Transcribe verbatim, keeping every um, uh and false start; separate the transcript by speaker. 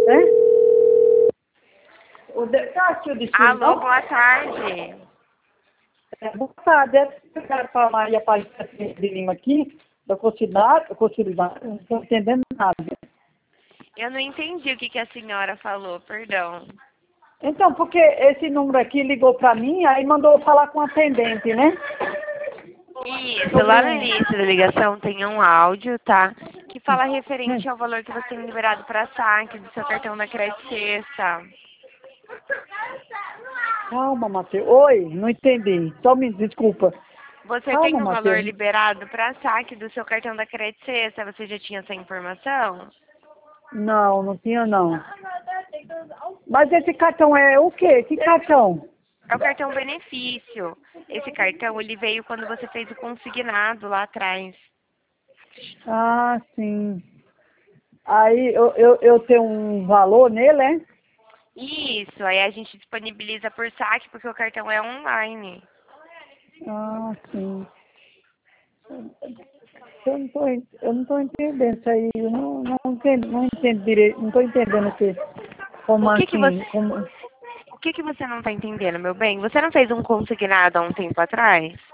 Speaker 1: né? O de... Cássio de
Speaker 2: Alô, boa tarde.
Speaker 1: É, boa tarde. Eu quero falar e aparecer de Lima aqui, da Concidade, Concidade, não estou entendendo nada.
Speaker 2: Eu não entendi o que, que a senhora falou, perdão.
Speaker 1: Então, porque esse número aqui ligou para mim, aí mandou eu falar com a atendente, né?
Speaker 2: Isso, lá no início da ligação tem um áudio, tá? Que fala referente
Speaker 1: Hum.
Speaker 2: ao valor que você tem liberado para saque do seu cartão da Crédito Sexta.
Speaker 1: Calma, Matheus. Oi, não entendi. Só me desculpa.
Speaker 2: Você tem
Speaker 1: Calma,
Speaker 2: um valor
Speaker 1: Matheus.
Speaker 2: liberado para saque do seu cartão da Crédito Sexta? Você já tinha essa informação?
Speaker 1: Não, não tinha não. Mas esse cartão é o quê? Que cartão?
Speaker 2: É o cartão benefício. Esse cartão, ele veio quando você fez o consignado lá atrás.
Speaker 1: Ah, sim. Aí eu, eu, eu tenho um valor nele, é?
Speaker 2: Isso, aí a gente disponibiliza por saque porque o cartão é online.
Speaker 1: Ah, sim. Eu não tô, en- eu não tô entendendo isso aí. Eu não, não entendo, não entendo direito. Não tô entendendo o que. Como
Speaker 2: O que que
Speaker 1: assim?
Speaker 2: você,
Speaker 1: Como...
Speaker 2: o que que você não está entendendo, meu bem? Você não fez um consignado há um tempo atrás?